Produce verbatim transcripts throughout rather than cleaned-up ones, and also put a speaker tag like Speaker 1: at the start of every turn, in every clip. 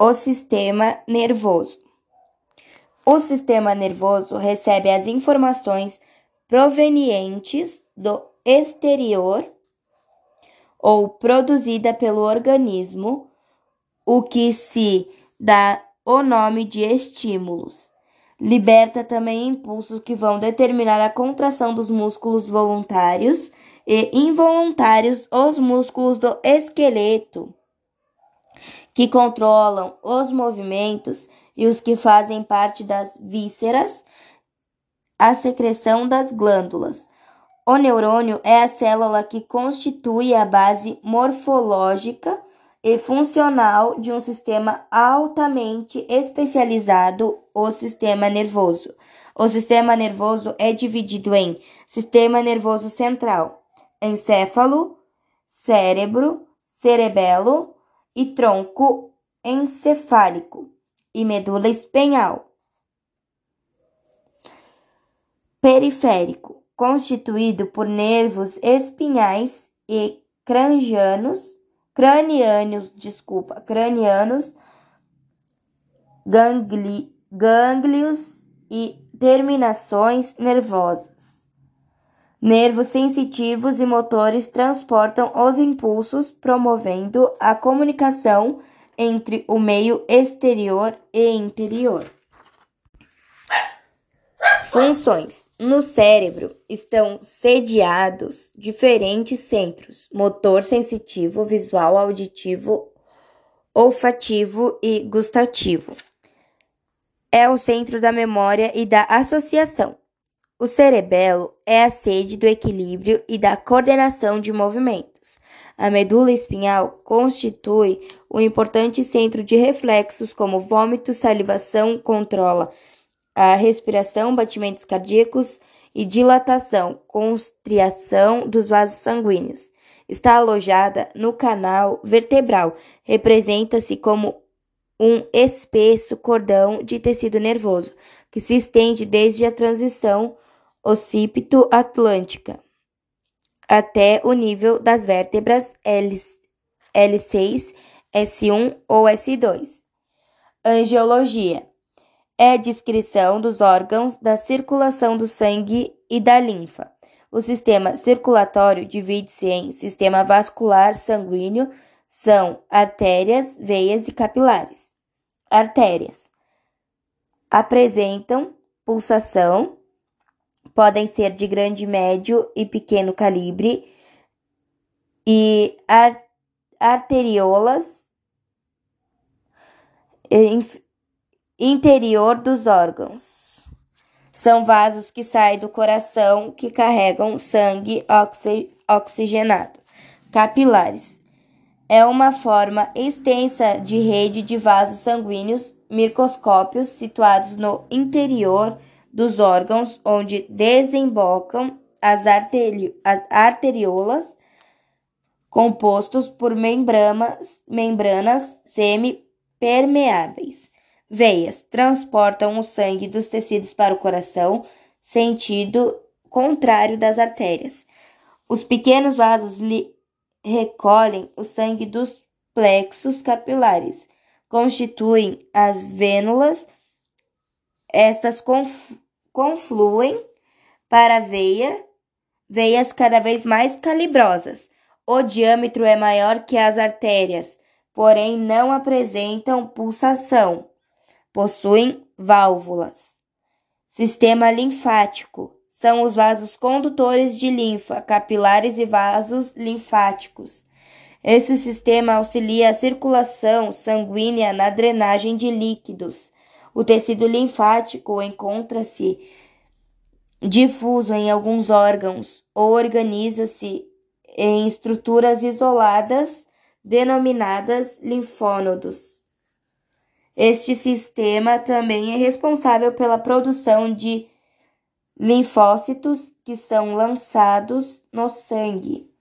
Speaker 1: O sistema nervoso. O sistema nervoso recebe as informações provenientes do exterior ou produzida pelo organismo, o que se dá o nome de estímulos. Liberta também impulsos que vão determinar a contração dos músculos voluntários e involuntários, os músculos do esqueleto, que controlam os movimentos, e os que fazem parte das vísceras, a secreção das glândulas. O neurônio é a célula que constitui a base morfológica e funcional de um sistema altamente especializado, o sistema nervoso. O sistema nervoso é dividido em sistema nervoso central, encéfalo, cérebro, cerebelo e tronco encefálico e medula espinhal. Periférico, constituído por nervos espinhais e cranianos, cranianos, desculpa, cranianos, gangli, gânglios e terminações nervosas. Nervos sensitivos e motores transportam os impulsos, promovendo a comunicação entre o meio exterior e interior. Funções. No cérebro estão sediados diferentes centros: motor sensitivo, visual, auditivo, olfativo e gustativo. É o centro da memória e da associação. O cerebelo é a sede do equilíbrio e da coordenação de movimentos. A medula espinhal constitui um importante centro de reflexos como vômito, salivação, controla a respiração, batimentos cardíacos e dilatação, constriação dos vasos sanguíneos. Está alojada no canal vertebral. Representa-se como um espesso cordão de tecido nervoso que se estende desde a transição occipito-atlântica até o nível das vértebras L seis, S um ou S dois. Angiologia é a descrição dos órgãos da circulação do sangue e da linfa. O sistema circulatório divide-se em sistema vascular sanguíneo, são artérias, veias e capilares. Artérias apresentam pulsação, podem ser de grande, médio e pequeno calibre, e ar- arteriolas interior dos órgãos. São vasos que saem do coração que carregam sangue oxi- oxigenado. Capilares é uma forma extensa de rede de vasos sanguíneos microscópios situados no interior dos órgãos, onde desembocam as, arteri- as arteriolas, compostos por membranas, membranas semipermeáveis. Veias transportam o sangue dos tecidos para o coração, sentido contrário das artérias. Os pequenos vasos li- recolhem o sangue dos plexos capilares, constituem as vênulas. Estas conf- confluem para a veia, veias cada vez mais calibrosas. O diâmetro é maior que as artérias, porém não apresentam pulsação. Possuem válvulas. Sistema linfático são os vasos condutores de linfa, capilares e vasos linfáticos. Esse sistema auxilia a circulação sanguínea na drenagem de líquidos. O tecido linfático encontra-se difuso em alguns órgãos ou organiza-se em estruturas isoladas, denominadas linfônodos. Este sistema também é responsável pela produção de linfócitos que são lançados no sangue.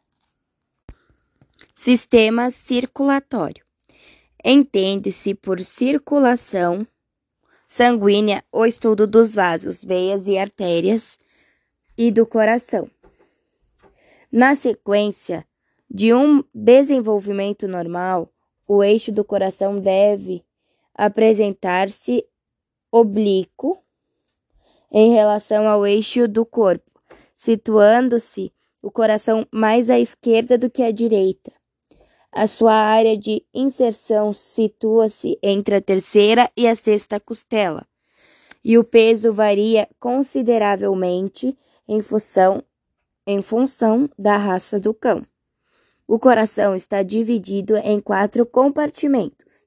Speaker 1: Sistema circulatório. Entende-se por circulação sanguínea o estudo dos vasos, veias e artérias e do coração. Na sequência de um desenvolvimento normal, o eixo do coração deve apresentar-se oblíquo em relação ao eixo do corpo, situando-se o coração mais à esquerda do que à direita. A sua área de inserção situa-se entre a terceira e a sexta costela, e o peso varia consideravelmente em função, em função da raça do cão. O coração está dividido em quatro compartimentos: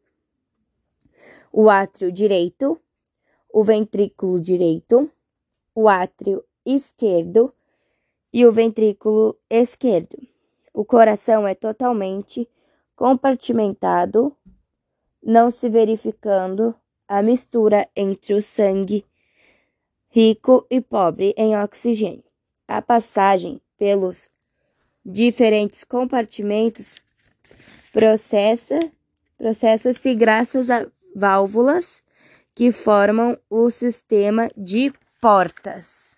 Speaker 1: o átrio direito, o ventrículo direito, o átrio esquerdo e o ventrículo esquerdo. O coração é totalmente compartimentado, não se verificando a mistura entre o sangue rico e pobre em oxigênio. A passagem pelos diferentes compartimentos processa, processa-se graças a válvulas que formam o sistema de portas.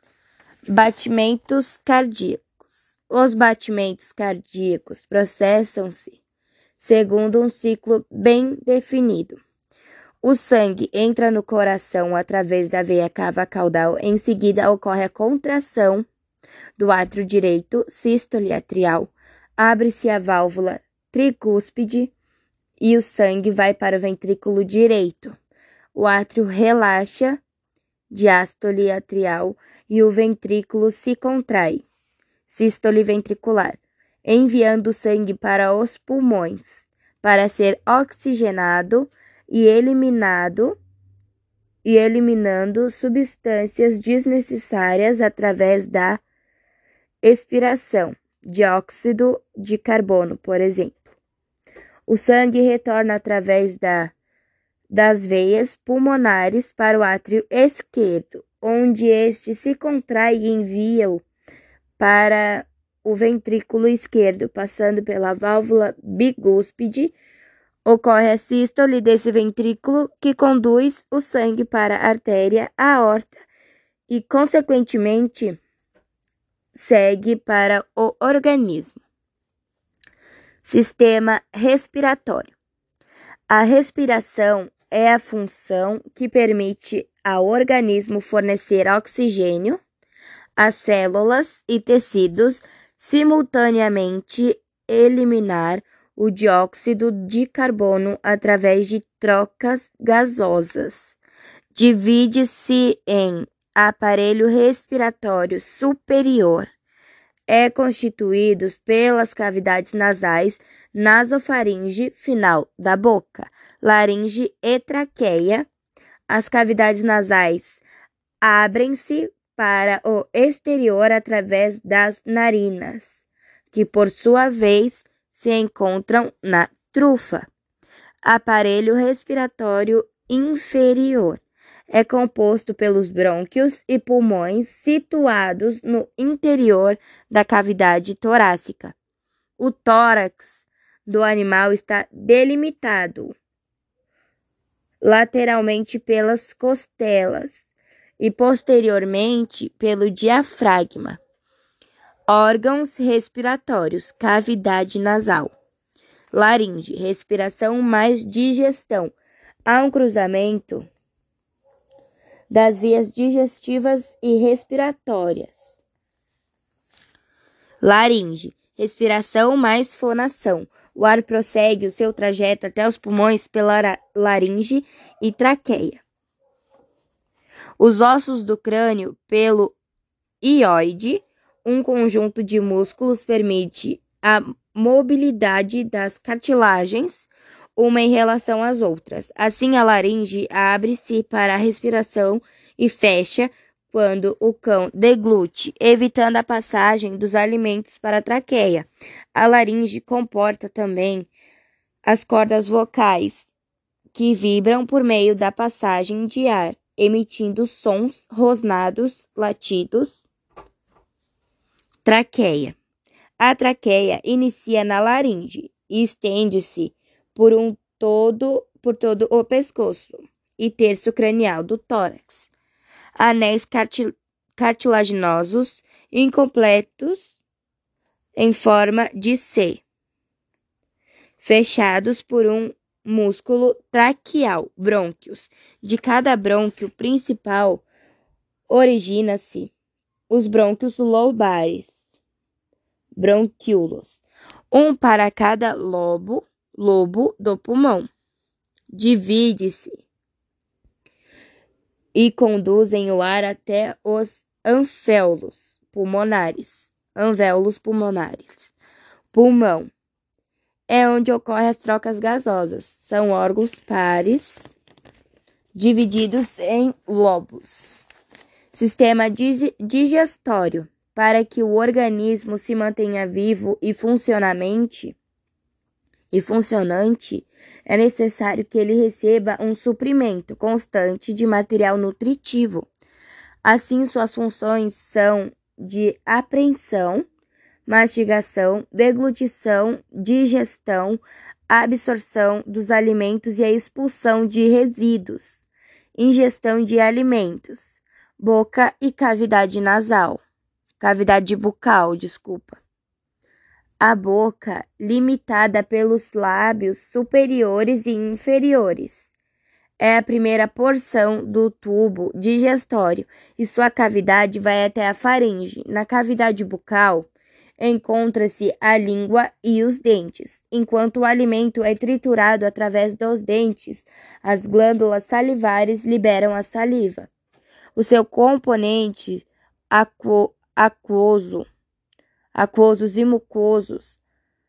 Speaker 1: Batimentos cardíacos. Os batimentos cardíacos processam-se segundo um ciclo bem definido. O sangue entra no coração através da veia cava caudal, em seguida ocorre a contração do átrio direito, sístole atrial, abre-se a válvula tricúspide e o sangue vai para o ventrículo direito. O átrio relaxa, diástole atrial, e o ventrículo se contrai, sístole ventricular, enviando o sangue para os pulmões, para ser oxigenado e eliminado e eliminando substâncias desnecessárias através da expiração, dióxido de carbono, por exemplo. O sangue retorna através da, das veias pulmonares para o átrio esquerdo, onde este se contrai e envia-o para o ventrículo esquerdo, passando pela válvula bigúspide. Ocorre a sístole desse ventrículo, que conduz o sangue para a artéria aorta e, consequentemente, segue para o organismo. Sistema respiratório. A respiração é a função que permite ao organismo fornecer oxigênio às células e tecidos, simultaneamente eliminar o dióxido de carbono através de trocas gasosas. Divide-se em aparelho respiratório superior. É constituído pelas cavidades nasais, nasofaringe, final da boca, laringe e traqueia. As cavidades nasais abrem-se para o exterior através das narinas, que por sua vez se encontram na trufa. Aparelho respiratório inferior. É composto pelos brônquios e pulmões situados no interior da cavidade torácica. O tórax do animal está delimitado lateralmente pelas costelas e posteriormente pelo diafragma. Órgãos respiratórios, cavidade nasal. Laringe, respiração mais digestão. Há um cruzamento das vias digestivas e respiratórias. Laringe, respiração mais fonação. O ar prossegue o seu trajeto até os pulmões pela laringe e traqueia. Os ossos do crânio pelo hioide, um conjunto de músculos permite a mobilidade das cartilagens, uma em relação às outras. Assim, a laringe abre-se para a respiração e fecha quando o cão deglute, evitando a passagem dos alimentos para a traqueia. A laringe comporta também as cordas vocais, que vibram por meio da passagem de ar, emitindo sons rosnados, latidos. Traqueia. A traqueia inicia na laringe e estende-se por um todo, por todo o pescoço e terço cranial do tórax. Anéis cartil cartilaginosos incompletos em forma de C, fechados por um músculo traqueal, brônquios. De cada brônquio principal origina-se os brônquios lobares, bronquíolos, um para cada lobo, lobo do pulmão. Divide-se e conduzem o ar até os alvéolos pulmonares. Alvéolos pulmonares. Pulmão é onde ocorrem as trocas gasosas. São órgãos pares divididos em lobos. Sistema dig- digestório. Para que o organismo se mantenha vivo e funcionamente e funcionante, é necessário que ele receba um suprimento constante de material nutritivo. Assim, suas funções são de apreensão, mastigação, deglutição, digestão, absorção dos alimentos e a expulsão de resíduos, ingestão de alimentos, boca e cavidade nasal, cavidade bucal, desculpa. A boca, limitada pelos lábios superiores e inferiores, é a primeira porção do tubo digestório e sua cavidade vai até a faringe. Na cavidade bucal, encontra-se a língua e os dentes. Enquanto o alimento é triturado através dos dentes, as glândulas salivares liberam a saliva. O seu componente aquo, aquoso, aquosos e mucosos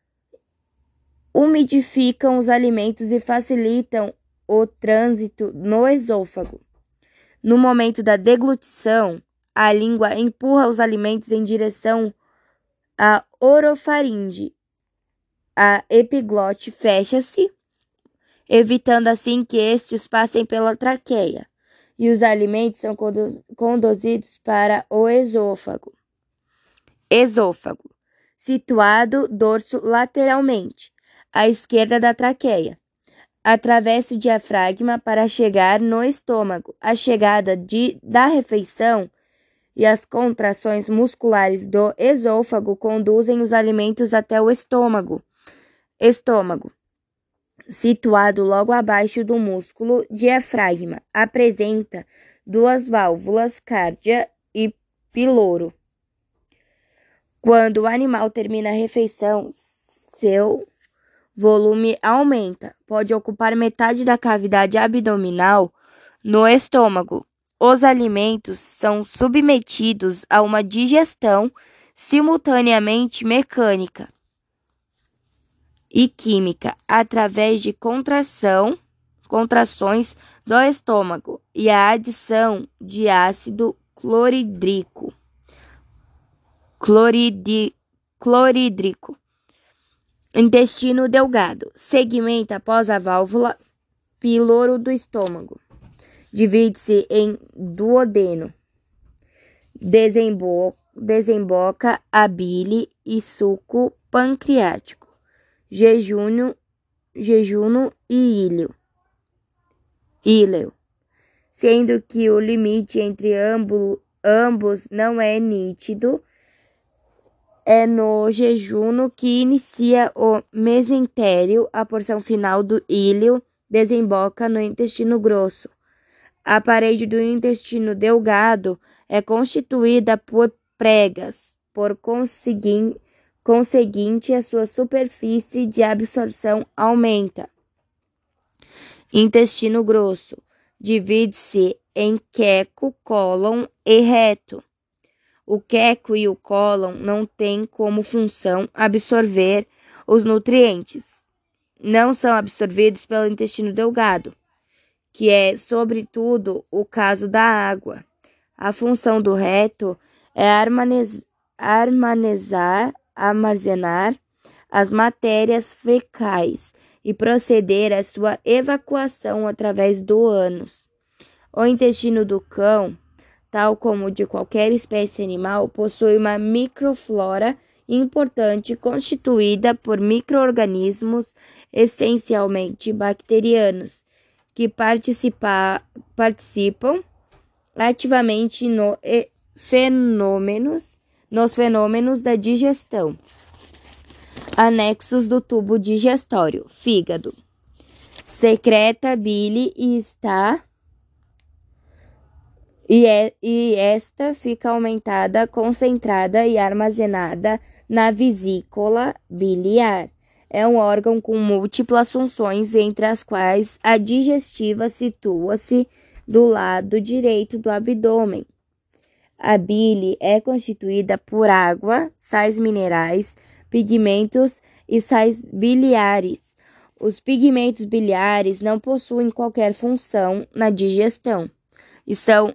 Speaker 1: umidificam os alimentos e facilitam o trânsito no esôfago. No momento da deglutição, a língua empurra os alimentos em direção à orofaringe. A epiglote fecha-se, evitando assim que estes passem pela traqueia, e os alimentos são condu- conduzidos para o esôfago. Esôfago, situado dorso lateralmente, à esquerda da traqueia. Atravessa o diafragma para chegar no estômago. A chegada de, da refeição e as contrações musculares do esôfago conduzem os alimentos até o estômago. Estômago, situado logo abaixo do músculo diafragma, apresenta duas válvulas, cárdia e piloro. Quando o animal termina a refeição, seu volume aumenta, pode ocupar metade da cavidade abdominal no estômago. Os alimentos são submetidos a uma digestão simultaneamente mecânica e química através de contração, contrações do estômago e a adição de ácido clorídrico. Cloridi, clorídrico. Intestino delgado. Segmenta após a válvula piloro do estômago. Divide-se em duodeno. Desembo desemboca a bile e suco pancreático. Jejunho, jejuno e íleo. Íleo. Sendo que o limite entre ambos, ambos não é nítido, é no jejuno que inicia o mesentério. A porção final do íleo desemboca no intestino grosso. A parede do intestino delgado é constituída por pregas, por conseguinte, conseguinte a sua superfície de absorção aumenta. Intestino grosso divide-se em queco, cólon e reto. O queco e o cólon não têm como função absorver os nutrientes. Não são absorvidos pelo intestino delgado, que é, sobretudo, o caso da água. A função do reto é armazenar, armazenar as matérias fecais e proceder à sua evacuação através do ânus. O intestino do cão, tal como o de qualquer espécie animal, possui uma microflora importante constituída por micro-organismos essencialmente bacterianos, que participa, participam ativamente no fenômenos, nos fenômenos da digestão. Anexos do tubo digestório. Fígado. secreta bile e está e, é, e esta fica aumentada, concentrada e armazenada na vesícula biliar. É um órgão com múltiplas funções, entre as quais a digestiva situa-se do lado direito do abdômen. A bile é constituída por água, sais minerais, pigmentos e sais biliares. Os pigmentos biliares não possuem qualquer função na digestão e são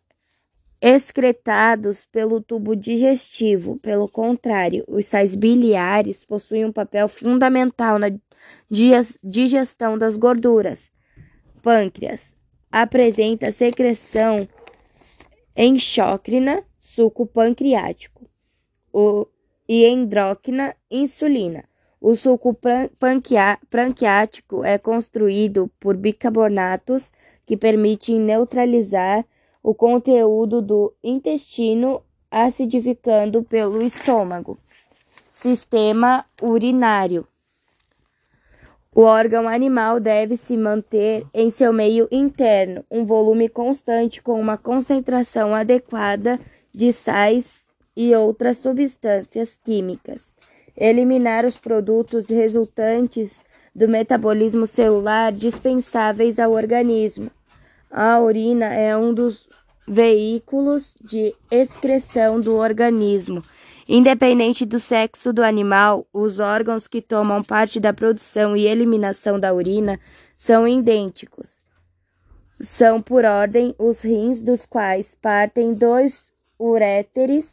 Speaker 1: excretados pelo tubo digestivo. Pelo contrário, os sais biliares possuem um papel fundamental na digestão das gorduras. Pâncreas apresenta secreção endócrina, suco pancreático, o, e endócrina, insulina. O suco pancreático é construído por bicarbonatos que permitem neutralizar o conteúdo do intestino, acidificando pelo estômago. Sistema urinário. O órgão animal deve se manter em seu meio interno um volume constante com uma concentração adequada de sais e outras substâncias químicas. Eliminar os produtos resultantes do metabolismo celular dispensáveis ao organismo. A urina é um dos veículos de excreção do organismo. Independente do sexo do animal, os órgãos que tomam parte da produção e eliminação da urina são idênticos. São, por ordem, os rins, dos quais partem dois uréteres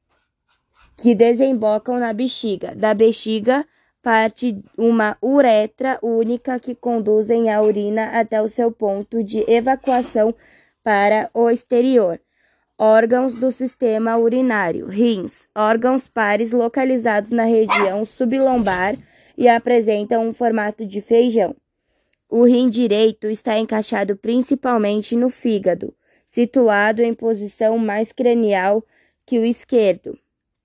Speaker 1: que desembocam na bexiga. Da bexiga parte uma uretra única que conduzem a urina até o seu ponto de evacuação para o exterior. Órgãos do sistema urinário. Rins, órgãos pares localizados na região sublombar e apresentam um formato de feijão. O rim direito está encaixado principalmente no fígado, situado em posição mais cranial que o esquerdo.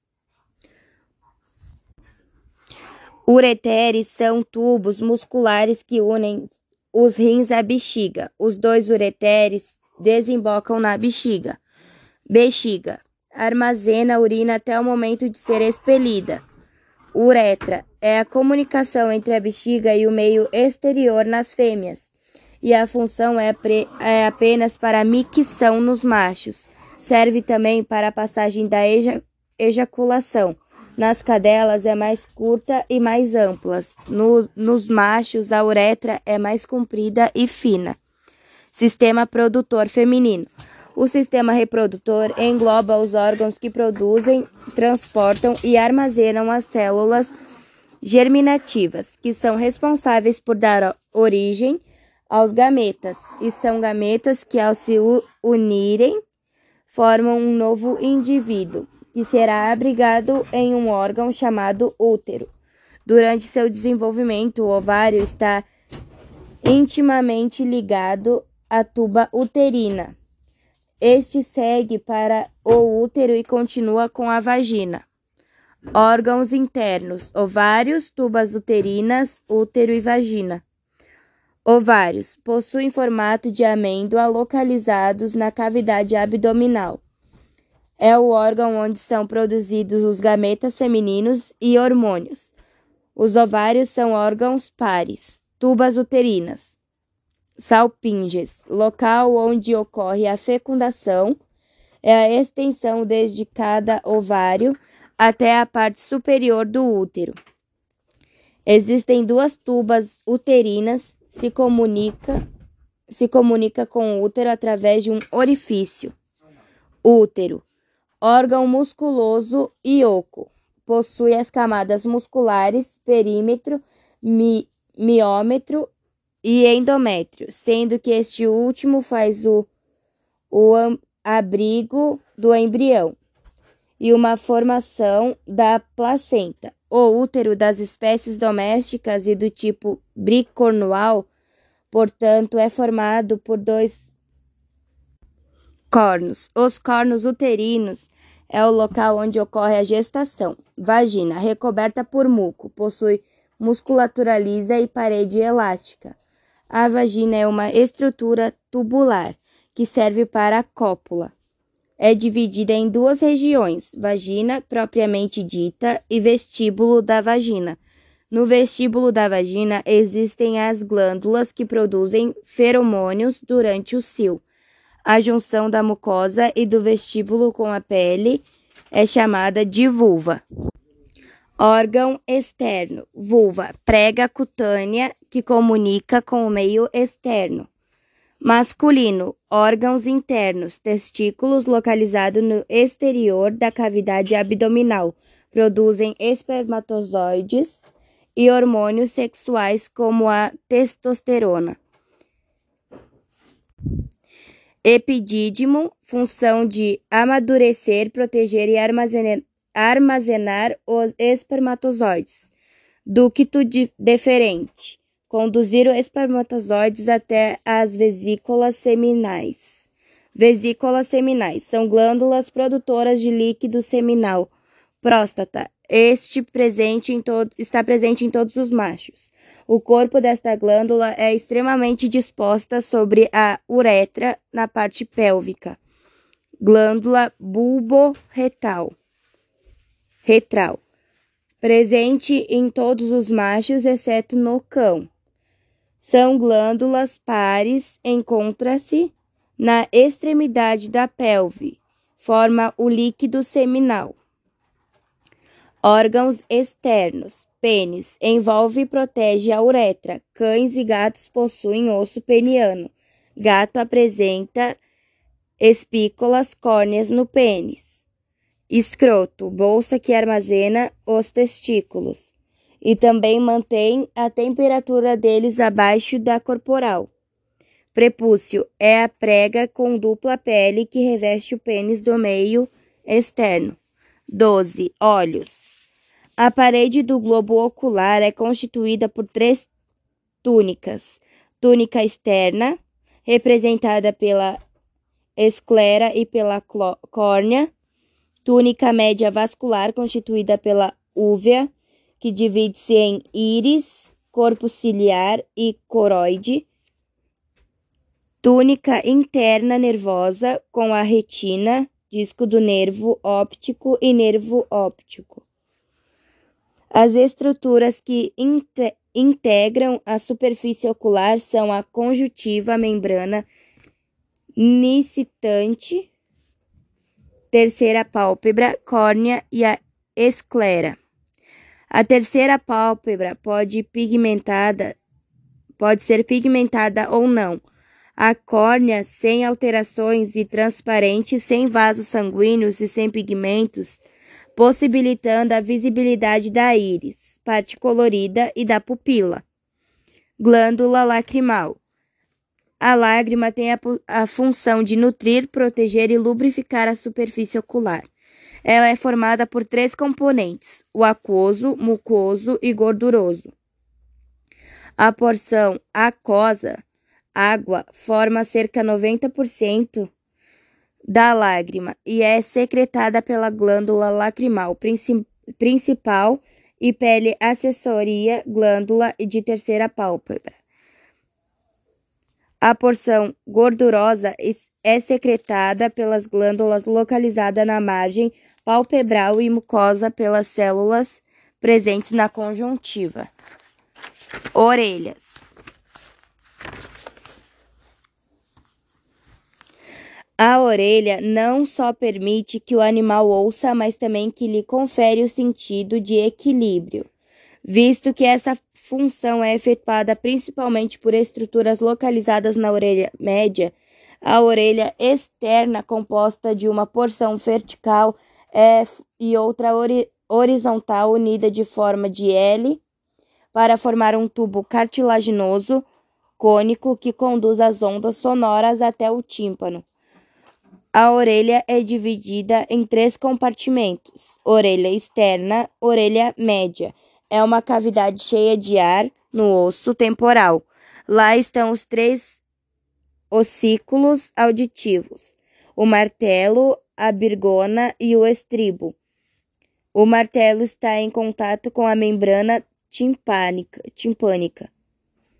Speaker 1: Ureteres são tubos musculares que unem os rins à bexiga. Os dois ureteres desembocam na bexiga. Bexiga. Armazena a urina até o momento de ser expelida. Uretra é a comunicação entre a bexiga e o meio exterior nas fêmeas, e a função é, é apenas para a micção nos machos. Serve também para a passagem da eja ejaculação. Nas cadelas é mais curta e mais ampla. No, nos machos, a uretra é mais comprida e fina. Sistema produtor feminino. O sistema reprodutor engloba os órgãos que produzem, transportam e armazenam as células germinativas, que são responsáveis por dar origem aos gametas, e são gametas que, ao se unirem, formam um novo indivíduo, que será abrigado em um órgão chamado útero. Durante seu desenvolvimento, o ovário está intimamente ligado à tuba uterina. Este segue para o útero e continua com a vagina. Órgãos internos: ovários, tubas uterinas, útero e vagina. Ovários possuem formato de amêndoa localizados na cavidade abdominal. É o órgão onde são produzidos os gametas femininos e hormônios. Os ovários são órgãos pares. Tubas uterinas. Salpinges, local onde ocorre a fecundação, é a extensão desde cada ovário até a parte superior do útero. Existem duas tubas uterinas, se comunica, se comunica com o útero através de um orifício. Útero, órgão musculoso e oco. Possui as camadas musculares, perímetro, mi, miômetro e endométrio, sendo que este último faz o, o abrigo do embrião e uma formação da placenta. O útero das espécies domésticas e do tipo bicornual, portanto, é formado por dois cornos. Os cornos uterinos é o local onde ocorre a gestação. Vagina, recoberta por muco, possui musculatura lisa e parede elástica. A vagina é uma estrutura tubular que serve para a cópula. É dividida em duas regiões, vagina propriamente dita e vestíbulo da vagina. No vestíbulo da vagina existem as glândulas que produzem feromônios durante o cio. A junção da mucosa e do vestíbulo com a pele é chamada de vulva. Órgão externo, vulva, prega cutânea que comunica com o meio externo. Masculino, órgãos internos, testículos localizados no exterior da cavidade abdominal, produzem espermatozoides e hormônios sexuais como a testosterona. Epidídimo, função de amadurecer, proteger e armazenar, armazenar os espermatozoides. Ducto deferente, conduzir os espermatozoides até as vesículas seminais. Vesículas seminais são glândulas produtoras de líquido seminal. Próstata, este presente em todo, está presente em todos os machos. O corpo desta glândula é extremamente disposta sobre a uretra na parte pélvica. Glândula bulborretal, retral, presente em todos os machos, exceto no cão. São glândulas pares, encontra-se na extremidade da pelve, forma o líquido seminal. Órgãos externos, pênis, envolve e protege a uretra. Cães e gatos possuem osso peniano. Gato apresenta espículas córneas no pênis. Escroto, bolsa que armazena os testículos e também mantém a temperatura deles abaixo da corporal. Prepúcio é a prega com dupla pele que reveste o pênis do meio externo. doze. Olhos. A parede do globo ocular é constituída por três túnicas. Túnica externa, representada pela esclera e pela córnea. Túnica média vascular, constituída pela úvea, que divide-se em íris, corpo ciliar e coroide. Túnica interna nervosa, com a retina, disco do nervo óptico e nervo óptico. As estruturas que inte- integram a superfície ocular são a conjuntiva, a membrana nictitante, terceira pálpebra, córnea e a esclera. A terceira pálpebra pode pigmentada, pode ser pigmentada ou não. A córnea, sem alterações e transparente, sem vasos sanguíneos e sem pigmentos, possibilitando a visibilidade da íris, parte colorida, e da pupila. Glândula lacrimal. A lágrima tem a, a função de nutrir, proteger e lubrificar a superfície ocular. Ela é formada por três componentes: o aquoso, mucoso e gorduroso. A porção aquosa, água, forma cerca de noventa por cento da lágrima e é secretada pela glândula lacrimal princi- principal e pele acessoria, glândula de terceira pálpebra. A porção gordurosa é secretada pelas glândulas localizadas na margem palpebral e mucosa pelas células presentes na conjuntiva. Orelhas. A orelha não só permite que o animal ouça, mas também que lhe confere o sentido de equilíbrio, visto que essa função é efetuada principalmente por estruturas localizadas na orelha média. A orelha externa, composta de uma porção vertical é, e outra ori- horizontal unida de forma de L, para formar um tubo cartilaginoso cônico que conduz as ondas sonoras até o tímpano. A orelha é dividida em três compartimentos: orelha externa, orelha média. É uma cavidade cheia de ar no osso temporal. Lá estão os três ossículos auditivos: o martelo, a birgona e o estribo. O martelo está em contato com a membrana timpânica. timpânica.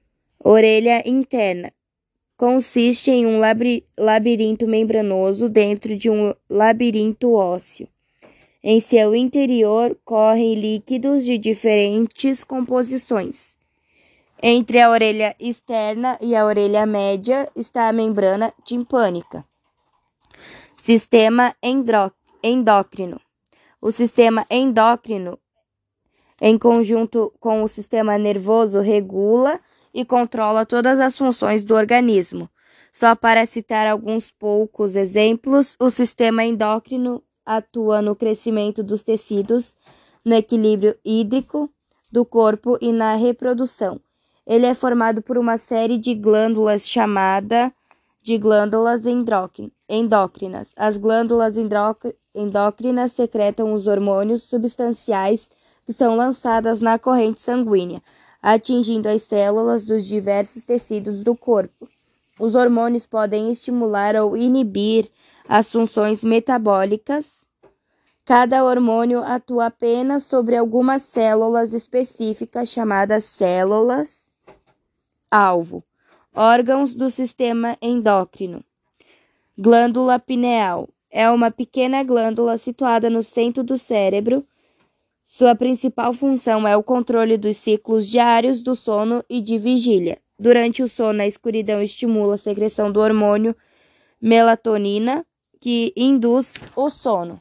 Speaker 1: Orelha interna. Consiste em um labirinto membranoso dentro de um labirinto ósseo. Em seu interior correm líquidos de diferentes composições. Entre a orelha externa e a orelha média está a membrana timpânica. Sistema endócrino. O sistema endócrino, em conjunto com o sistema nervoso, regula e controla todas as funções do organismo. Só para citar alguns poucos exemplos, o sistema endócrino atua no crescimento dos tecidos, no equilíbrio hídrico do corpo e na reprodução. Ele é formado por uma série de glândulas chamada de glândulas endócrinas. As glândulas endócrinas secretam os hormônios substanciais que são lançadas na corrente sanguínea, atingindo as células dos diversos tecidos do corpo. Os hormônios podem estimular ou inibir as funções metabólicas. Cada hormônio atua apenas sobre algumas células específicas chamadas células-alvo. Órgãos do sistema endócrino. Glândula pineal. É uma pequena glândula situada no centro do cérebro. Sua principal função é o controle dos ciclos diários do sono e de vigília. Durante o sono, a escuridão estimula a secreção do hormônio melatonina, que induz o sono.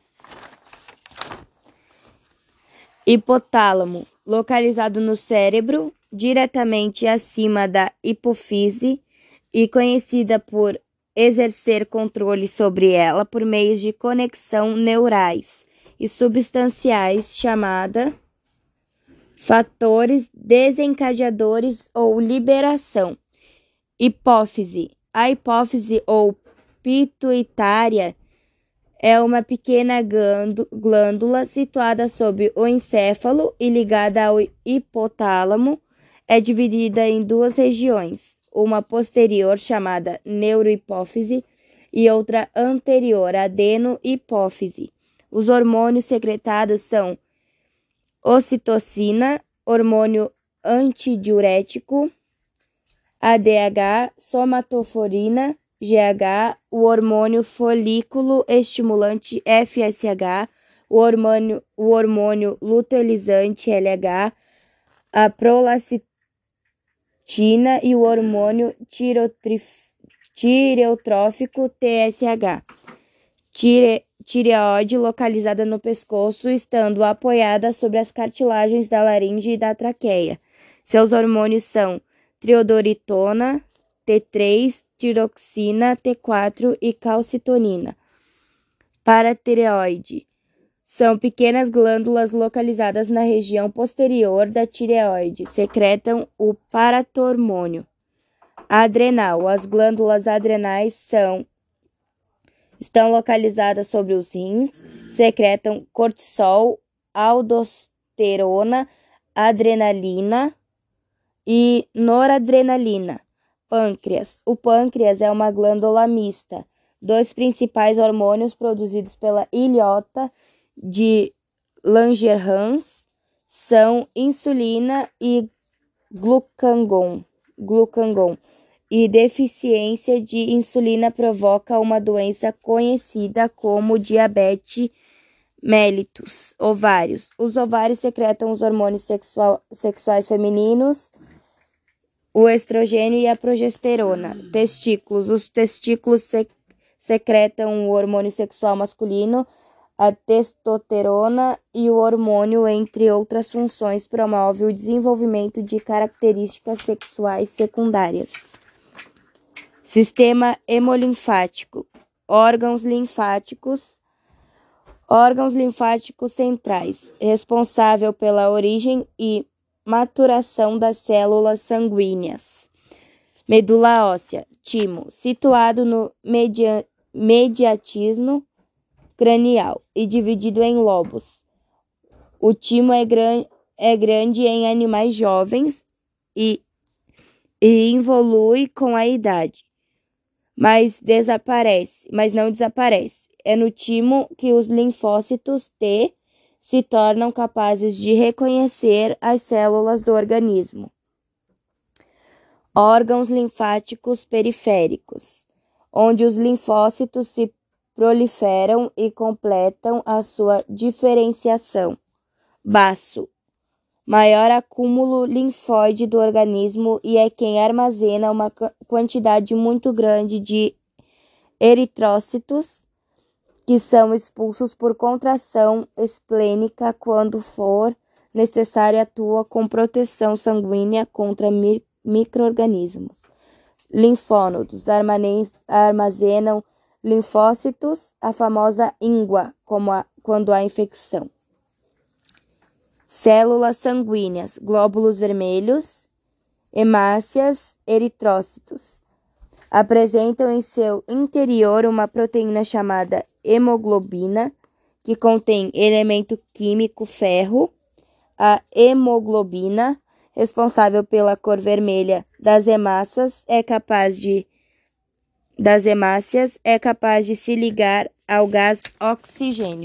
Speaker 1: Hipotálamo, localizado no cérebro, diretamente acima da hipófise e conhecida por exercer controle sobre ela por meio de conexão neurais e substanciais chamada fatores desencadeadores ou liberação. Hipófise. A hipófise ou pituitária é uma pequena glândula situada sob o encéfalo e ligada ao hipotálamo. É dividida em duas regiões, uma posterior chamada neurohipófise e outra anterior, adenohipófise. Os hormônios secretados são ocitocina, hormônio antidiurético, A D H, somatoforina, G H, o hormônio folículo estimulante F S H, o hormônio, o hormônio luteinizante L H, a prolacitina e o hormônio tireotrófico T S H. Tire, tireoide localizada no pescoço, estando apoiada sobre as cartilagens da laringe e da traqueia. Seus hormônios são triodoritona, T três, tiroxina, T quatro e calcitonina. Paratireoide. São pequenas glândulas localizadas na região posterior da tireoide. Secretam o paratormônio. Adrenal. As glândulas adrenais são, estão localizadas sobre os rins. Secretam cortisol, aldosterona, adrenalina e noradrenalina. Pâncreas. O pâncreas é uma glândula mista. Dois principais hormônios produzidos pela ilhota de Langerhans são insulina e glucagon. glucagon. E deficiência de insulina provoca uma doença conhecida como diabetes mellitus. Ovários. Os ovários secretam os hormônios sexual, sexuais femininos, o estrogênio e a progesterona. Testículos. Os testículos sec- secretam o hormônio sexual masculino, a testosterona, e o hormônio, entre outras funções, promove o desenvolvimento de características sexuais secundárias. Sistema hemolinfático. Órgãos linfáticos. Órgãos linfáticos centrais, responsável pela origem e maturação das células sanguíneas. Medula óssea, timo, situado no media, mediastinho cranial e dividido em lobos. O timo é, gran, é grande em animais jovens e, e evolui com a idade, mas desaparece, mas não desaparece. É no timo que os linfócitos T se tornam capazes de reconhecer as células do organismo. Órgãos linfáticos periféricos, onde os linfócitos se proliferam e completam a sua diferenciação. Baço, maior acúmulo linfóide do organismo e é quem armazena uma quantidade muito grande de eritrócitos que são expulsos por contração esplênica quando for necessário, atua com proteção sanguínea contra mi micro-organismos. Linfônodos armazenam linfócitos, a famosa íngua, como a, quando há infecção. Células sanguíneas, glóbulos vermelhos, hemácias, eritrócitos. Apresentam em seu interior uma proteína chamada hemoglobina, que contém elemento químico ferro. A hemoglobina, responsável pela cor vermelha das hemácias, é capaz de das hemácias é capaz de se ligar ao gás oxigênio.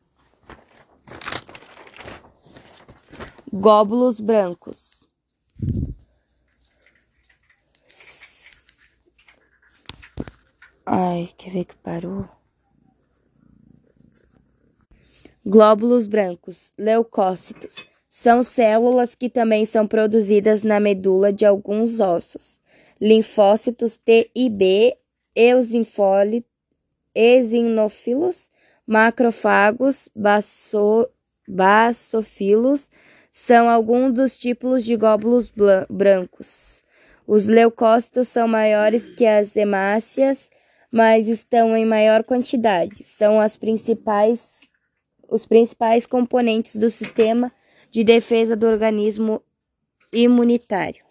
Speaker 1: Glóbulos brancos. Ai, quer ver que parou? Glóbulos brancos, leucócitos, são células que também são produzidas na medula de alguns ossos. Linfócitos T e B, eosinófilos, macrófagos, baso, basófilos, são alguns dos tipos de glóbulos brancos. Os leucócitos são maiores que as hemácias, mas estão em maior quantidade. São as principais, os principais componentes do sistema de defesa do organismo imunitário.